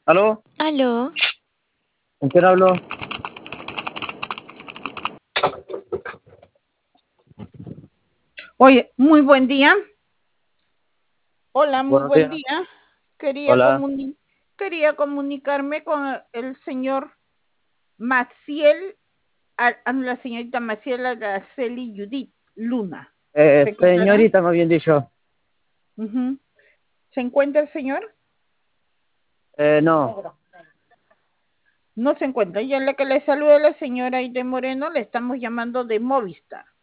¿Aló? Aló, ¿Con quién hablo? Oye, muy buen día. Hola, muy Buenos buen días. día. Quería, Hola. quería comunicarme con el señor Maciel, la señorita Maciel Araceli Judith Luna, secretaria. Señorita, me habían dicho. Ujú. ¿Se encuentra el señor? No. No se encuentra. Ya la que le saluda la señora Aide Moreno, le estamos llamando de Movistar.